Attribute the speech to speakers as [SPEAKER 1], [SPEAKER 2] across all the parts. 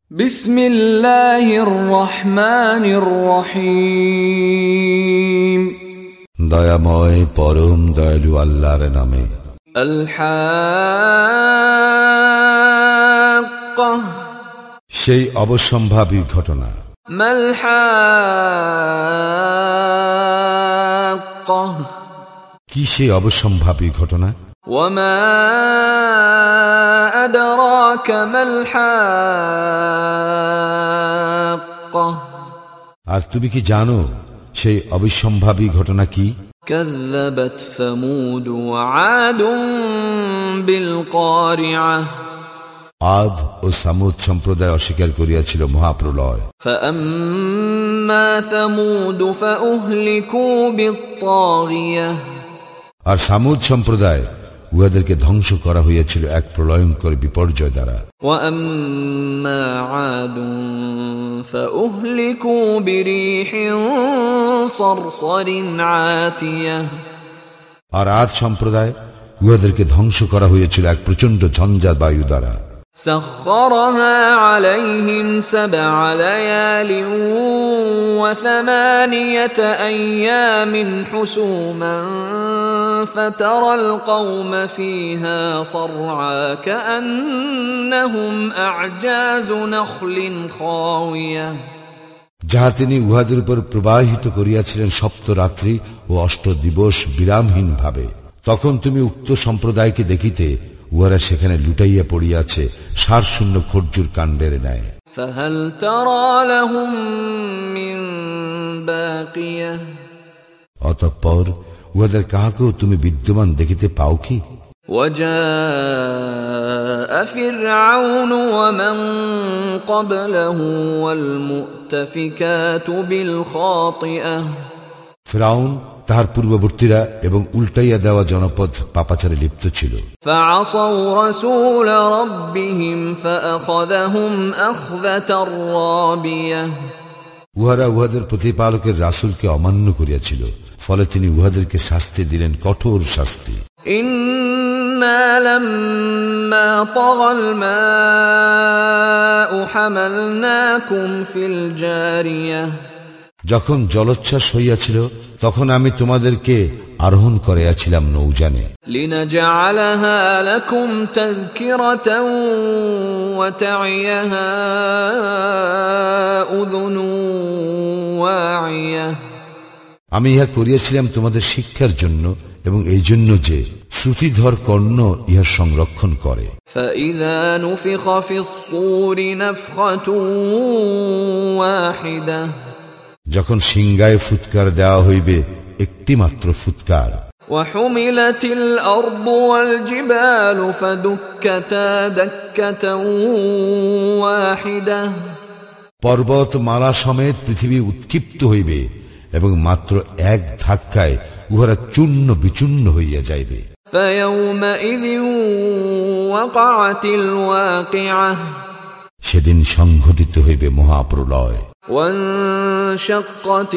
[SPEAKER 1] বিসমিল্লাহির রহমানির রহিম।
[SPEAKER 2] দয়াময় পরম দয়ালু আল্লাহর নামে।
[SPEAKER 1] আল হাক্কাহ,
[SPEAKER 2] সেই অবশ্যম্ভাবী ঘটনা।
[SPEAKER 1] মাল হাক্কাহ,
[SPEAKER 2] কি সেই অবশ্যম্ভাবী ঘটনা?
[SPEAKER 1] ওয়ামা আদরাকা মাল হাক্কাহ,
[SPEAKER 2] আর তুমি কি জানো সেই অবশ্যম্ভাবী ঘটনা কি?
[SPEAKER 1] কাযযাবাত সামুদ ওয়া আদুন বিল কারিআহ,
[SPEAKER 2] আদ ও সামুদ সম্প্রদায় অস্বীকার করিয়াছিল মহাপ্রলয়।
[SPEAKER 1] ফাআম্মা সামুদ ফাউহলিকু বিত্তাগিয়াহ,
[SPEAKER 2] আর সামুদ সম্প্রদায় উহাদেরকে ধ্বংস করা হইয়াছিল এক প্রলয়ঙ্কর বিপর্যয় দ্বারা।
[SPEAKER 1] ওয়া আম্মা আদুন ফাউহলিকু বিরিহিন সরসরিন আতিয়াহ,
[SPEAKER 2] আর আদ সম্প্রদায় উহাদেরকে ধ্বংস করা হইয়াছিল এক প্রচন্ড ঝঞ্ঝা বায়ু দ্বারা।
[SPEAKER 1] سخرها عليهم 7 ليال و8 أيام حسوما فترى القوم فيها صرعى كأنهم أعجاز نخل خاوية,
[SPEAKER 2] যাহা তিনি উহাদের উপর প্রবাহিত করিয়াছিলেন সপ্ত রাত্রি ও 8 দিবস বিরামহীন ভাবে। তখন তুমি উক্ত সম্প্রদায়কে দেখিতে উহারা সেখানে লুটাইয়া পড়িয়াছে সারশূন্য খরজুর কাণ্ডের ন্যায়।
[SPEAKER 1] فهل ترى لهم من باقية,
[SPEAKER 2] অতঃপর উহাদের কাহাকেও তুমি বিদ্যমান দেখিতে পাও কি?
[SPEAKER 1] وجاء فرعون ومن قبله والمؤتفكات بالخاطئة,
[SPEAKER 2] ফিরআউন তাহার পূর্ববর্তীরা এবং উল্টাইয়া দেওয়া জনপদ পাপাচারে লিপ্ত ছিল।
[SPEAKER 1] فعصوا رسول ربهم فأخذهم أخذة رابية,
[SPEAKER 2] উহারা উহাদের প্রতিপালকের রাসূলকে অমান্য করিয়াছিল, ফলে তিনি উহাদেরকে শাস্তি দিলেন, কঠোর শাস্তি।
[SPEAKER 1] إنا لما طغى الماء حملناكم في الجارية,
[SPEAKER 2] যখন জলোচ্ছ্বাস হইয়াছিল তখন আমি তোমাদেরকে আরোহণ করিয়াছিলাম নৌযানে।
[SPEAKER 1] لنجعلها لكم تذكرة وتعيها أذن واعية,
[SPEAKER 2] আমি ইহা করিয়াছিলাম তোমাদের শিক্ষার জন্য এবং এই জন্য যে শ্রুতিধর কর্ণ ইহার সংরক্ষণ করে।
[SPEAKER 1] فإذا نفخ في الصور نفخة واحدة,
[SPEAKER 2] যখন সিংগায় ফুৎকার দেওয়া হইবে একটি মাত্র ফুৎকার।
[SPEAKER 1] وحملت الأرض والجبال فدكتا دكة واحدة,
[SPEAKER 2] পর্বত মালা সমেত পৃথিবী উৎক্ষিপ্ত হইবে এবং মাত্র এক ধাক্কায় উহারা চূর্ণ বিচূর্ণ হইয়া যাইবে।
[SPEAKER 1] فيومئذ وقعت الواقعة,
[SPEAKER 2] সেদিন সংঘটিত হইবে মহাপ্রলয়।
[SPEAKER 1] وانشقت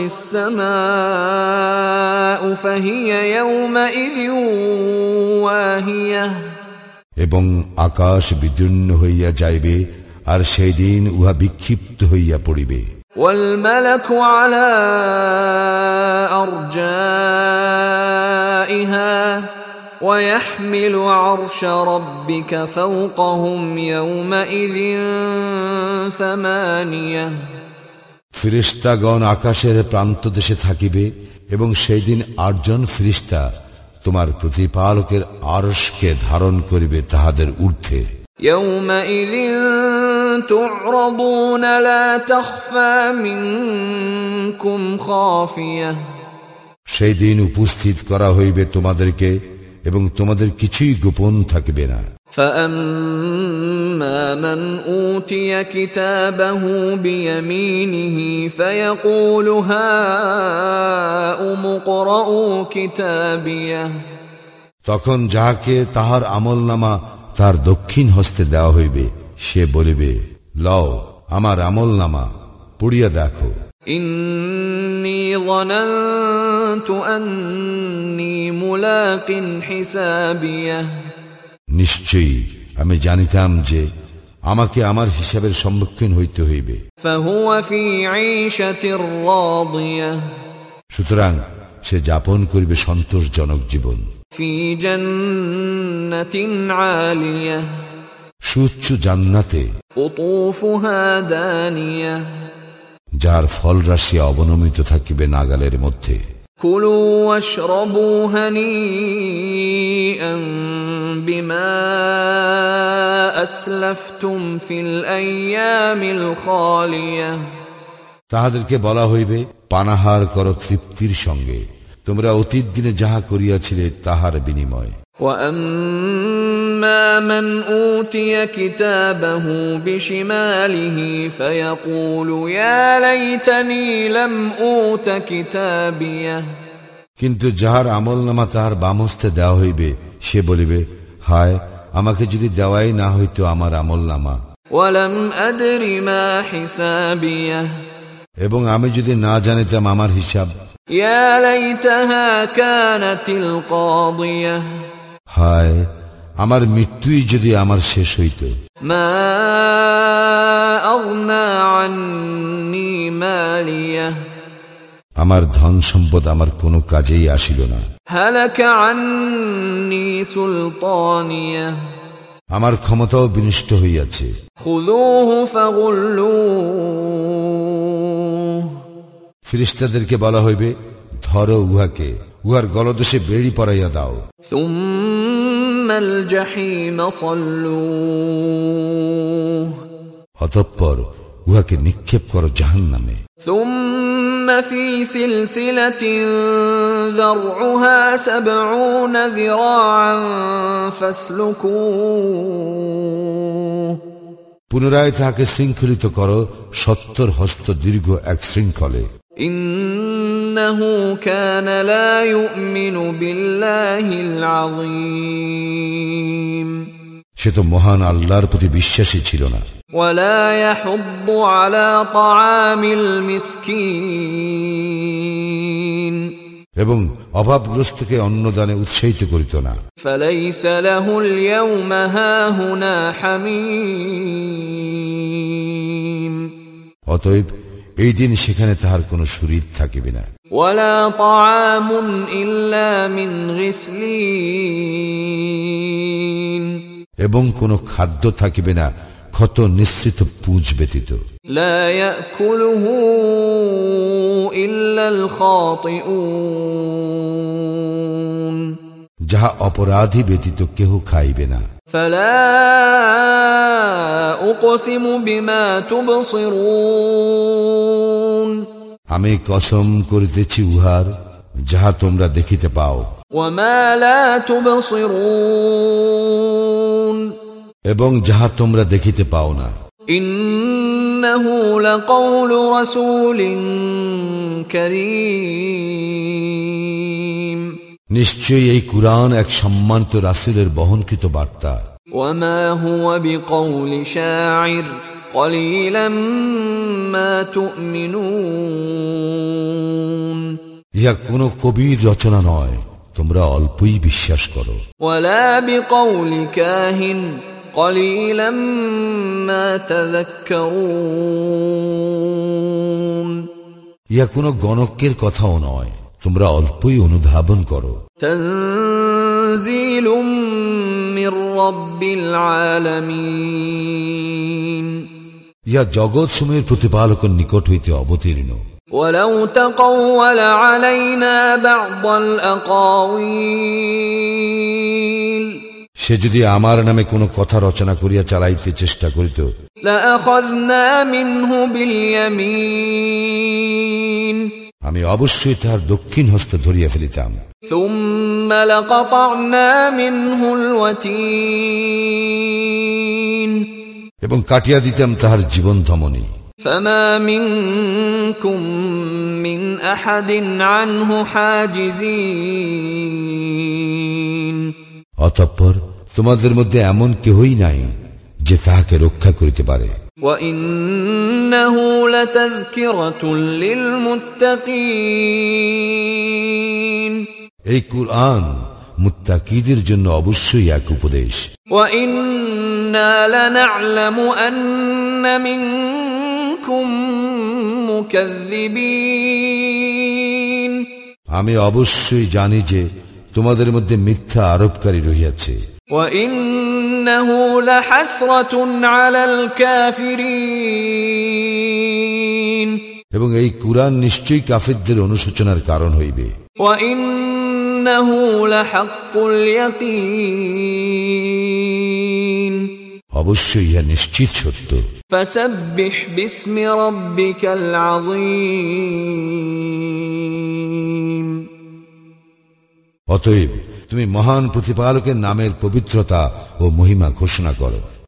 [SPEAKER 1] السماء فهي يومئذ واهية,
[SPEAKER 2] এবং আকাশ বিদীর্ণ হইয়া যাইবে আর সেই দিন উহা বিক্ষিপ্ত হইয়া পড়িবে।
[SPEAKER 1] والملك على أرجائها ويحمل عرش ربك فوقهم يومئذ 8,
[SPEAKER 2] ফিরিস্তাগণ আকাশের প্রান্ত দেশে থাকিবে এবং সেই দিন 8 জন ফিরিস্তা তোমার প্রতিপালকের আরশকে ধারণ করিবে তাহাদের ঊর্ধ্বে।
[SPEAKER 1] يومئذ تعرضون لا تخفى منكم خافية,
[SPEAKER 2] সেই দিন উপস্থিত করা হইবে তোমাদেরকে এবং তোমাদের কিছুই গোপন থাকিবে না।
[SPEAKER 1] فأما من أوتي كتابه بيمينه فيقول هاؤم اقرءوا كتابيه,
[SPEAKER 2] তখন যাহাকে তাহার আমলনামা তার দক্ষিণ হস্তে দেওয়া হইবে সে বলিবে, লও আমার আমলনামা, পড়িয়া দেখো।
[SPEAKER 1] إني ظننت أني ملاق حسابيه,
[SPEAKER 2] নিশ্চয়ই আমি জানিতাম যে আমাকে আমার হিসাবের সম্মুখীন হইতে হইবে।
[SPEAKER 1] فهو في عيشة راضية
[SPEAKER 2] সুতরাং সে যাপন করিবে সন্তোষজনক জীবন।
[SPEAKER 1] في جنة عالية
[SPEAKER 2] সুউচ্চ জান্নাতে,
[SPEAKER 1] قطوفها دانية
[SPEAKER 2] যার ফল রাশি অবনমিত থাকিবে নাগালের মধ্যে।
[SPEAKER 1] كلوا واشربوا هنيئا بما أسلفتم في الأيام الخالية
[SPEAKER 2] তাহাদেরকে বলা হইবে, পানাহার কর তৃপ্তির সঙ্গে, তোমরা অতীত দিনে যাহা করিয়াছিলে তাহার বিনিময়।
[SPEAKER 1] وأما من أوتي كتابه بشماله فيقول يا ليتني لم أوت كتابيه
[SPEAKER 2] কিন্তু যাহার আমলনামা তাহার বামহস্তে দেওয়া হইবে, সে বলিবে, হায়, আমাকে যদি দেওয়াই না হইতো আমার আমলনামা।
[SPEAKER 1] ولم أدر ما حسابيه
[SPEAKER 2] এবং আমি যদি না জানিতাম আমার হিসাব।
[SPEAKER 1] يا ليتها كانت القاضية
[SPEAKER 2] হায়, আমার মৃত্যুই যদি আমার শেষ হইত।
[SPEAKER 1] ما أغنى عني ماليه
[SPEAKER 2] আমার ধন সম্পদ আমার কোনো কাজেই আসিল না।
[SPEAKER 1] هلك عني سلطانيه
[SPEAKER 2] আমার ক্ষমতাও বিনষ্ট হইয়াছে।
[SPEAKER 1] خذوه فغلوه
[SPEAKER 2] ফেরেশতাদেরকে বলা হইবে, ধরো উহাকে, উহার গলদেশে বেড়ি পরাইয়া দাও।
[SPEAKER 1] ثم الجحيم صلوه
[SPEAKER 2] অতঃপর উহাকে নিক্ষেপ করো জাহান্নামে।
[SPEAKER 1] ثم في سلسلة ذرعها 70 ذراعا فاسلكوه
[SPEAKER 2] পুনরায় তাহাকে শৃঙ্খলিত করো 70 হস্ত দীর্ঘ এক শৃঙ্খলে।
[SPEAKER 1] إنه كان لا يؤمن بالله العظيم
[SPEAKER 2] সে তো মহান আল্লাহর প্রতি বিশ্বাসী ছিল না।
[SPEAKER 1] ولا يحض على طعام المسكين
[SPEAKER 2] এবং অভাবগ্রস্তকে অন্নদানে উৎসাহিত করিত না।
[SPEAKER 1] فليس له اليوم هاهنا حميم
[SPEAKER 2] অতএব এই দিন সেখানে তাহার কোনো সুহৃদ থাকিবে না।
[SPEAKER 1] ولا طعام إلا من غسلين
[SPEAKER 2] এবং কোনো খাদ্য থাকিবে না ক্ষত নিঃসৃত পুঁজ ব্যতীত।
[SPEAKER 1] لا يأكله إلا الخاطئون
[SPEAKER 2] যাহা অপরাধী ব্যতীত কেহ খাইবে না।
[SPEAKER 1] فلا أقسم بما تبصرون
[SPEAKER 2] আমি কসম করিতেছি উহার, যাহা তোমরা দেখিতে পাও।
[SPEAKER 1] وما لا تبصرون
[SPEAKER 2] এবং যাহা তোমরা দেখিতে পাও না।
[SPEAKER 1] إنه لقول رسول كريم
[SPEAKER 2] নিশ্চয়ই এই কুরআন এক সম্মানিত রাসূলের বহনকৃত বার্তা।
[SPEAKER 1] وما هو بقول شاعر قليلا ما تؤمنون
[SPEAKER 2] ইহা কোনো কবির রচনা নয়, তোমরা অল্পই বিশ্বাস করো।
[SPEAKER 1] ولا بقول كاهن قليلا ما تذكرون
[SPEAKER 2] ইহা কোনো গণকের কথাও নয়, তোমরা অল্পই অনুধাবন করো।
[SPEAKER 1] تنزيل من رب العالمين
[SPEAKER 2] ইহা জগৎ সমূহের প্রতিপালকের নিকট হইতে অবতীর্ণ।
[SPEAKER 1] ولو تقول علينا بعض الأقاويل
[SPEAKER 2] সে যদি আমার নামে কোনো কথা রচনা করিয়া চালাইতে চেষ্টা করিত,
[SPEAKER 1] لأخذنا منه باليمين
[SPEAKER 2] আমি অবশ্যই তাহার দক্ষিণ হস্ত ধরিয়া ফেলিতাম।
[SPEAKER 1] ثم لقطعنا منه الوتين
[SPEAKER 2] এবং কাটিয়া দিতাম তাহার জীবন ধমনী।
[SPEAKER 1] فما منكم من أحد عنه حاجزين
[SPEAKER 2] অতঃপর তোমাদের মধ্যে এমন কেহই নাই যে তাহাকে রক্ষা করিতে পারে।
[SPEAKER 1] وإنه لتذكرة للمتقين
[SPEAKER 2] এই কুরআন মুত্তাকিদের জন্য অবশ্যই এক উপদেশ।
[SPEAKER 1] وَإِنَّا لَنَعْلَمُ أَنَّ مِنكُم مُكَذِّبِينَ
[SPEAKER 2] আমি অবশ্যই জানি যে তোমাদের মধ্যে মিথ্যা আরোপকারী রহিয়াছে।
[SPEAKER 1] وَإِنَّهُ لَحَسْرَةٌ عَلَى الْكَافِرِينَ
[SPEAKER 2] এবং এই কুরআন নিশ্চয়ই কাফিরদের অনুশোচনার কারণ হইবে।
[SPEAKER 1] وَإِنَّهُ لَحَقُّ الْيَقِينِ
[SPEAKER 2] অবশ্যই ইহা নিশ্চিত সত্য।
[SPEAKER 1] فَسَبِّحْ بِاسْمِ رَبِّكَ الْعَظِيمِ
[SPEAKER 2] অতএব তুমি মহান প্রতিপালকের নামের পবিত্রতা ও মহিমা ঘোষণা করো।